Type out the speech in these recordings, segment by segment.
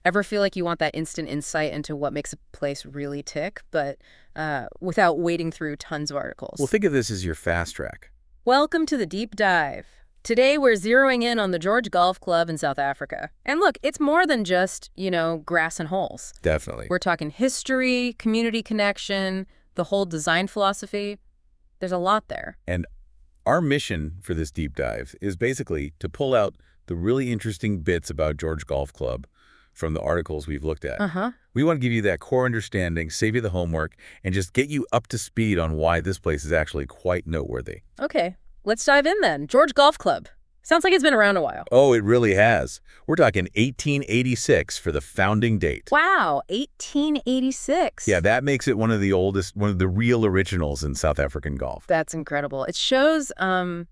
Ever feel like you want that instant insight into what makes a place really tick, but without wading through tons of Well, articles? think of this as your fast track. Welcome to the Deep Dive. Today we're zeroing in on the George Golf Club in South Africa. And look, it's more than just, grass and holes. Definitely. We're talking history, community connection, the whole design philosophy. There's a lot there. And our mission for this deep dive is basically to pull out the really interesting bits about George Golf Club from the articles we've looked at. Uh-huh. We want to give you that core understanding, save you the homework, and just get you up to speed on why this place is actually quite noteworthy. Okay, let's dive in then. George Golf Club. Sounds like it's been around a while. Oh, it really has. We're talking 1886 for the founding date. Wow, 1886. Yeah, that makes it one of the oldest, one of the real originals in South African golf. That's incredible. It shows a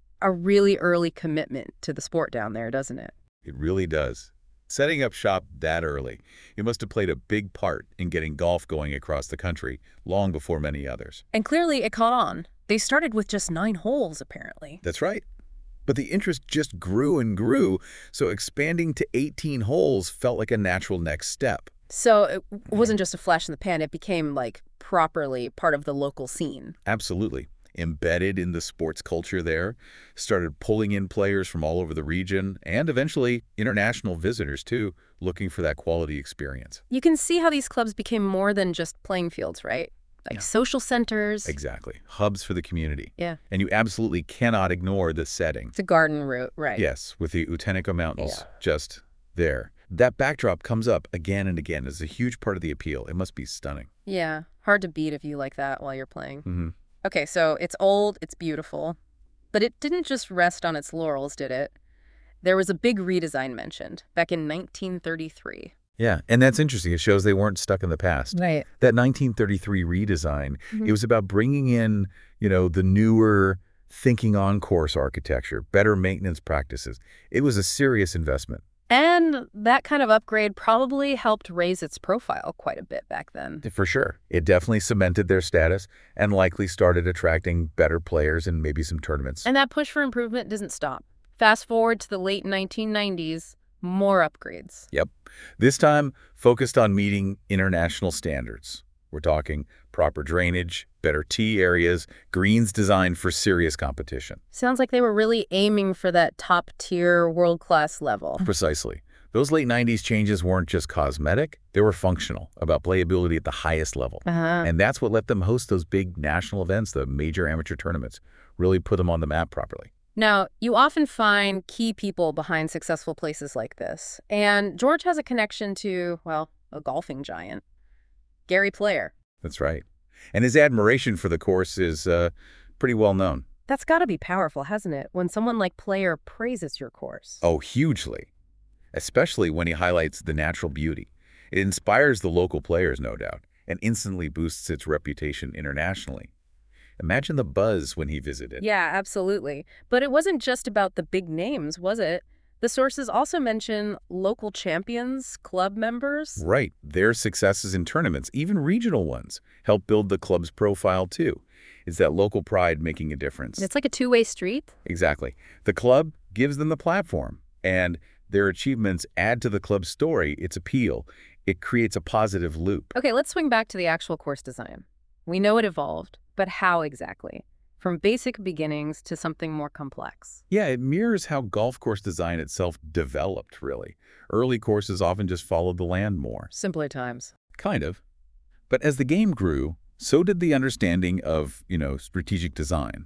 really early commitment to the sport down there, doesn't it? It really does. Setting up shop that early, it must have played a big part in getting golf going across the country long before many others. And clearly it caught on. They started with just 9 holes, apparently. That's right. But the interest just grew and grew, so expanding to 18 holes felt like a natural next step. So it wasn't just a flash in the pan. It became, properly part of the local scene. Absolutely. Embedded in the sports culture there, started pulling in players from all over the region, and eventually international visitors too, looking for that quality experience. You can see how these clubs became more than just playing fields, right? Like Yeah. social centers. Exactly. Hubs for the community. Yeah. And you absolutely cannot ignore the setting. It's a garden route, right? Yes, with the Uteniko Mountains Yeah. just there. That backdrop comes up again and again as a huge part of the appeal. It must be stunning. Yeah. Hard to beat a view like that while you're playing. Mm-hmm. Okay, so it's old, it's beautiful, but it didn't just rest on its laurels, did it? There was a big redesign mentioned back in 1933. Yeah, and that's interesting. It shows they weren't stuck in the past. Right. That 1933 redesign, it was about bringing in, the newer thinking on course architecture, better maintenance practices. It was a serious investment. And that kind of upgrade probably helped raise its profile quite a bit back then. For sure. It definitely cemented their status and likely started attracting better players and maybe some tournaments. And that push for improvement doesn't stop. Fast forward to the late 1990s, more upgrades. Yep. This time focused on meeting international standards. We're talking proper drainage, better tee areas, greens designed for serious competition. Sounds like they were really aiming for that top-tier, world-class level. Precisely. Those late 90s changes weren't just cosmetic, they were functional, about playability at the highest level. Uh-huh. And that's what let them host those big national events, the major amateur tournaments, really put them on the map properly. Now, you often find key people behind successful places like this. And George has a connection to, well, a golfing giant, Gary Player. That's right. And his admiration for the course is pretty well known. That's got to be powerful, hasn't it, when someone like Player praises your course? Oh, hugely. Especially when he highlights the natural beauty. It inspires the local players, no doubt, and instantly boosts its reputation internationally. Imagine the buzz when he visited. Yeah, absolutely. But it wasn't just about the big names, was it? The sources also mention local champions, club members. Right. Their successes in tournaments, even regional ones, help build the club's profile too. It's that local pride making a difference. It's like a two-way street. Exactly. The club gives them the platform, and their achievements add to the club's story, its appeal. It creates a positive loop. Okay, let's swing back to the actual course design. We know it evolved, but how exactly? From basic beginnings to something more complex. Yeah, it mirrors how golf course design itself developed, really. Early courses often just followed the land more. Simpler times. Kind of. But as the game grew, so did the understanding of, strategic design.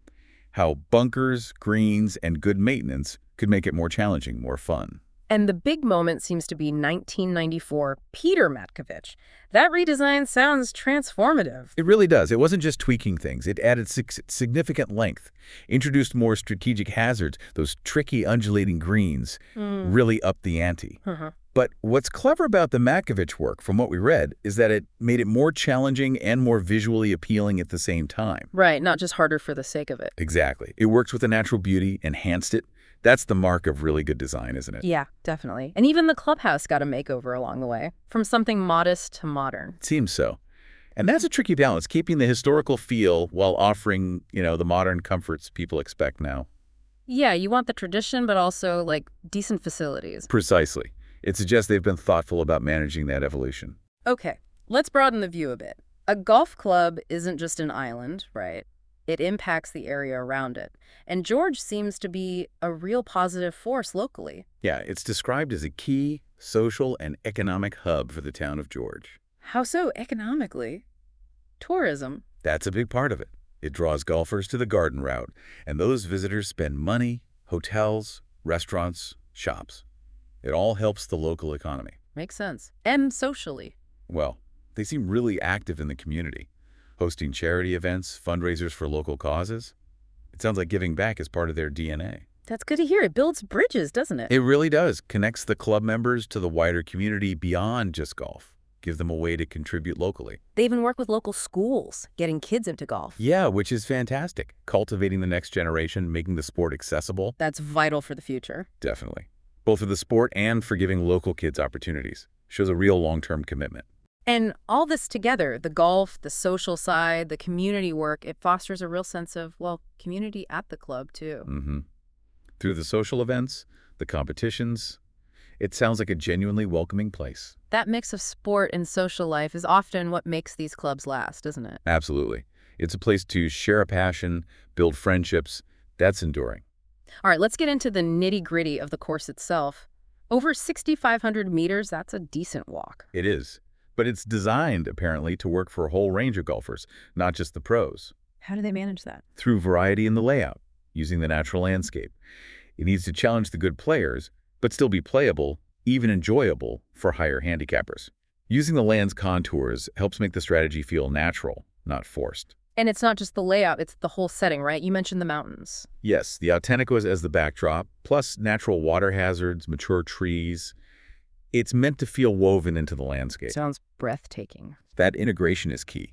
How bunkers, greens, and good maintenance could make it more challenging, more fun. And the big moment seems to be 1994, Peter Matkovich. That redesign sounds transformative. It really does. It wasn't just tweaking things. It added significant length, introduced more strategic hazards, those tricky undulating greens, really upped the ante. But what's clever about the Matkovich work, from what we read, is that it made it more challenging and more visually appealing at the same time. Right, not just harder for the sake of it. Exactly. It works with the natural beauty, enhanced it. That's the mark of really good design, isn't it? Yeah, definitely. And even the clubhouse got a makeover along the way, from something modest to modern. It seems so. And that's a tricky balance, keeping the historical feel while offering, the modern comforts people expect now. Yeah, you want the tradition, but also, decent facilities. Precisely. It suggests they've been thoughtful about managing that evolution. Okay, let's broaden the view a bit. A golf club isn't just an island, right? It impacts the area around it. And George seems to be a real positive force locally. Yeah, it's described as a key social and economic hub for the town of George. How so economically? Tourism. That's a big part of it. It draws golfers to the garden route, and those visitors spend money, hotels, restaurants, shops. It all helps the local economy. Makes sense. And socially. Well, they seem really active in the community, hosting charity events, fundraisers for local causes. It sounds like giving back is part of their DNA. That's good to hear. It builds bridges, doesn't it? It really does. Connects the club members to the wider community beyond just golf. Give them a way to contribute locally. They even work with local schools, getting kids into golf. Yeah, which is fantastic. Cultivating the next generation, making the sport accessible. That's vital for the future. Definitely. Both for the sport and for giving local kids opportunities. Shows a real long-term commitment. And all this together, the golf, the social side, the community work, it fosters a real sense of, well, community at the club, too. Mm-hmm. Through the social events, the competitions, it sounds like a genuinely welcoming place. That mix of sport and social life is often what makes these clubs last, isn't it? Absolutely. It's a place to share a passion, build friendships. That's enduring. All right, let's get into the nitty-gritty of the course itself. Over 6,500 meters, that's a decent walk. It is. But it's designed, apparently, to work for a whole range of golfers, not just the pros. How do they manage that? Through variety in the layout, using the natural landscape. It needs to challenge the good players, but still be playable, even enjoyable, for higher handicappers. Using the land's contours helps make the strategy feel natural, not forced. And it's not just the layout, it's the whole setting, right? You mentioned the mountains. Yes, the Autenticos as the backdrop, plus natural water hazards, mature trees. It's meant to feel woven into the landscape. Sounds breathtaking. That integration is key.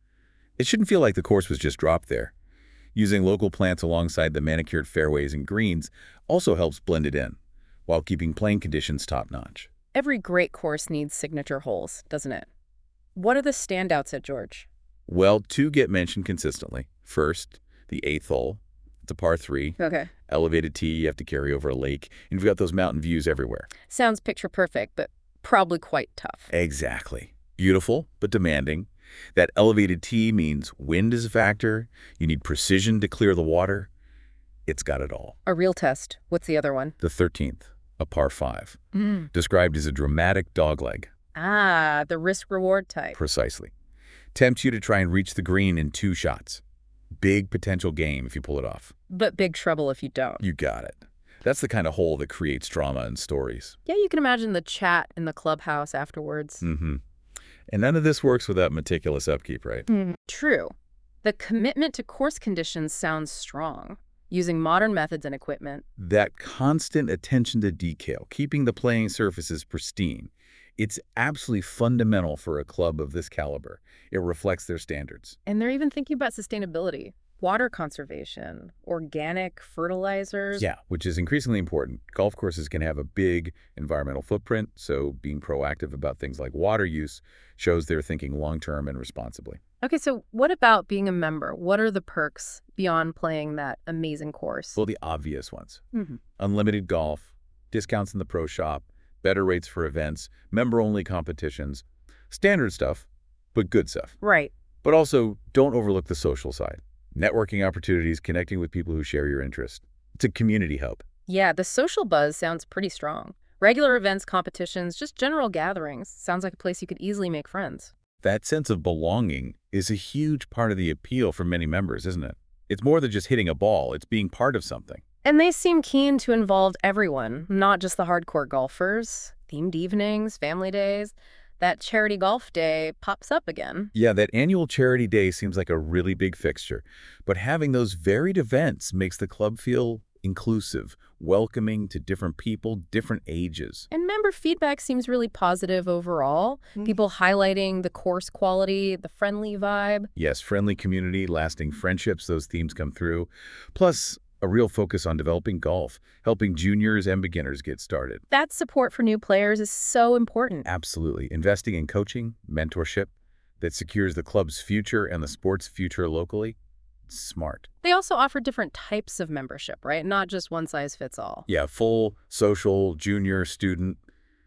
It shouldn't feel like the course was just dropped there. Using local plants alongside the manicured fairways and greens also helps blend it in, while keeping playing conditions top-notch. Every great course needs signature holes, doesn't it? What are the standouts at George? Well, two get mentioned consistently. First, the 8th hole. It's a par 3. Okay. Elevated tee you have to carry over a lake, and you've got those mountain views everywhere. Sounds picture perfect, but probably quite tough. Exactly. Beautiful, but demanding. That elevated tee means wind is a factor. You need precision to clear the water. It's got it all. A real test. What's the other one? The 13th, a par 5. Described as a dramatic dogleg. Ah, the risk-reward type. Precisely. Tempts you to try and reach the green in 2 shots. Big potential game if you pull it off. But big trouble if you don't. You got it. That's the kind of hole that creates drama and stories. Yeah, you can imagine the chat in the clubhouse afterwards. Mm-hmm. And none of this works without meticulous upkeep, right? True. The commitment to course conditions sounds strong, using modern methods and equipment. That constant attention to detail, keeping the playing surfaces pristine, it's absolutely fundamental for a club of this caliber. It reflects their standards. And they're even thinking about sustainability, water conservation, organic fertilizers. Yeah, which is increasingly important. Golf courses can have a big environmental footprint, so being proactive about things like water use shows they're thinking long-term and responsibly. Okay, so what about being a member? What are the perks beyond playing that amazing course? Well, the obvious ones. Unlimited golf, discounts in the pro shop, better rates for events, member-only competitions. Standard stuff, but good stuff. Right. But also, don't overlook the social side. Networking opportunities, connecting with people who share your interest. It's a community hub. Yeah, the social buzz sounds pretty strong. Regular events, competitions, just general gatherings. Sounds like a place you could easily make friends. That sense of belonging is a huge part of the appeal for many members, isn't it? It's more than just hitting a ball. It's being part of something. And they seem keen to involve everyone, not just the hardcore golfers. Themed evenings, family days. That charity golf day pops up again. Yeah, that annual charity day seems like a really big fixture. But having those varied events makes the club feel inclusive, welcoming to different people, different ages. And member feedback seems really positive overall. People highlighting the course quality, the friendly vibe. Yes, friendly community, lasting friendships, those themes come through. Plus, a real focus on developing golf, helping juniors and beginners get started. That support for new players is so important. Absolutely. Investing in coaching, mentorship that secures the club's future and the sport's future locally. Smart. They also offer different types of membership, right? Not just one size fits all. Yeah, full, social, junior, student.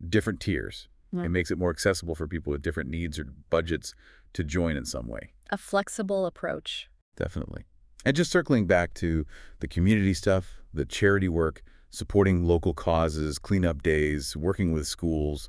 different tiers. Yeah. It makes it more accessible for people with different needs or budgets to join in some way. A flexible approach. Definitely. And just circling back to the community stuff, the charity work, supporting local causes, cleanup days, working with schools,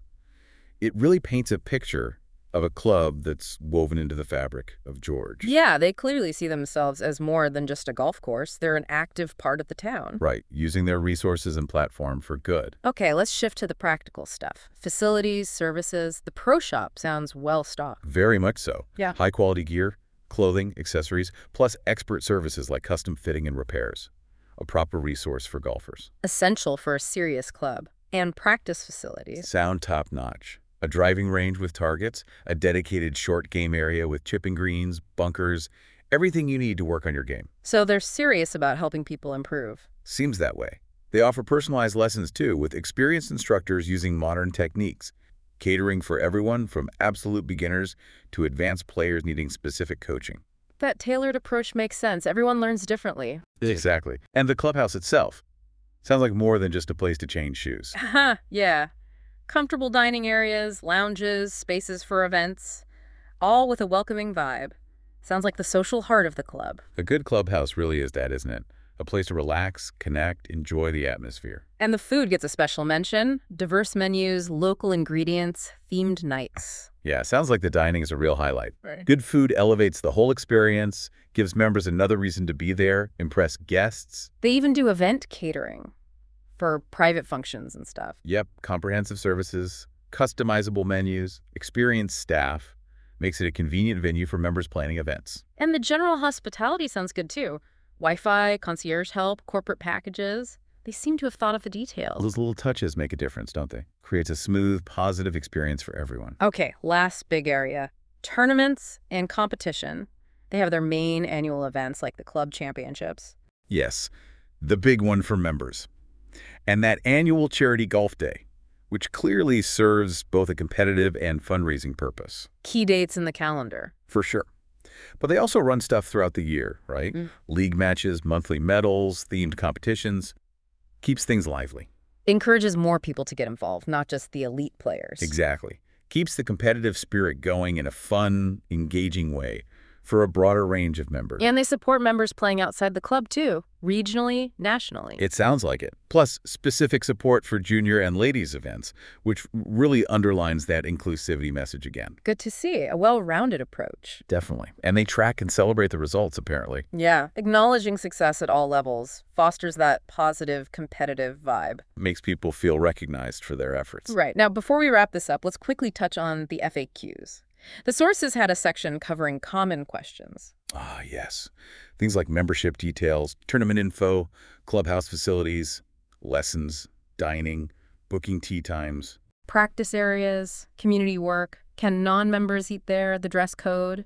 it really paints a picture of a club that's woven into the fabric of George. Yeah, they clearly see themselves as more than just a golf course. They're an active part of the town. Right, using their resources and platform for good. Okay, let's shift to the practical stuff. Facilities, services. The pro shop sounds well stocked. Very much so. Yeah. High-quality gear, clothing, accessories, plus expert services like custom fitting and repairs. A proper resource for golfers. Essential for a serious club. And practice facilities. Sound top-notch. A driving range with targets, a dedicated short game area with chipping greens, bunkers, everything you need to work on your game. So they're serious about helping people improve. Seems that way. They offer personalized lessons too, with experienced instructors using modern techniques, catering for everyone from absolute beginners to advanced players needing specific coaching. That tailored approach makes sense. Everyone learns differently. Exactly. And the clubhouse itself sounds like more than just a place to change shoes. Yeah. Comfortable dining areas, lounges, spaces for events, all with a welcoming vibe. Sounds like the social heart of the club. A good clubhouse really is that, isn't it? A place to relax, connect, enjoy the atmosphere. And the food gets a special mention. Diverse menus, local ingredients, themed nights. Yeah, sounds like the dining is a real highlight. Right. Good food elevates the whole experience, gives members another reason to be there, impress guests. They even do event catering for private functions and stuff. Yep, comprehensive services, customizable menus, experienced staff. Makes it a convenient venue for members planning events. And the general hospitality sounds good too. Wi-Fi, concierge help, corporate packages. They seem to have thought of the details. Those little touches make a difference, don't they? Creates a smooth, positive experience for everyone. Okay, last big area. Tournaments and competition. They have their main annual events like the club championships. Yes, the big one for members. And that annual charity golf day, which clearly serves both a competitive and fundraising purpose. Key dates in the calendar. For sure. But they also run stuff throughout the year, right? League matches, monthly medals, themed competitions. Keeps things lively. Encourages more people to get involved, not just the elite players. Exactly. Keeps the competitive spirit going in a fun, engaging way for a broader range of members. And they support members playing outside the club too, regionally, nationally. It sounds like it. Plus, specific support for junior and ladies events, which really underlines that inclusivity message again. Good to see. A well-rounded approach. Definitely. And they track and celebrate the results, apparently. Yeah. Acknowledging success at all levels fosters that positive, competitive vibe. Makes people feel recognized for their efforts. Right. Now, before we wrap this up, let's quickly touch on the FAQs. The sources had a section covering common questions. Ah, yes. Things like membership details, tournament info, clubhouse facilities, lessons, dining, booking tee times. Practice areas, community work, can non-members eat there, the dress code.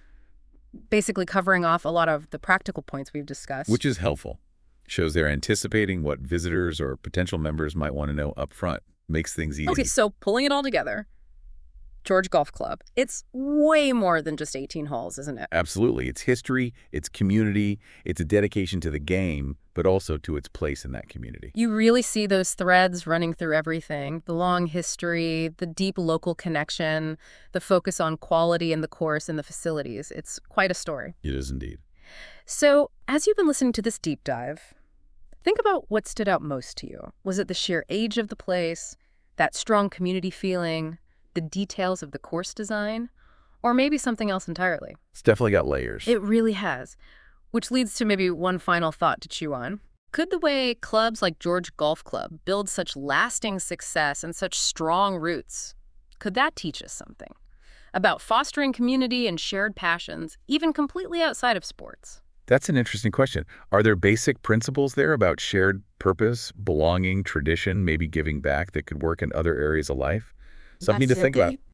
Basically covering off a lot of the practical points we've discussed. Which is helpful. Shows they're anticipating what visitors or potential members might want to know up front. Makes things easy. Okay, so pulling it all together, George Golf Club. It's way more than just 18 holes, isn't it? Absolutely. It's history, it's community, it's a dedication to the game, but also to its place in that community. You really see those threads running through everything. The long history, the deep local connection, the focus on quality in the course and the facilities. It's quite a story. It is indeed. So, as you've been listening to this deep dive, think about what stood out most to you. Was it the sheer age of the place, that strong community feeling, the details of the course design, or maybe something else entirely? It's definitely got layers. It really has, which leads to maybe one final thought to chew on. Could the way clubs like George Golf Club build such lasting success and such strong roots, could that teach us something about fostering community and shared passions, even completely outside of sports? That's an interesting question. Are there basic principles there about shared purpose, belonging, tradition, maybe giving back that could work in other areas of life? Something to think about.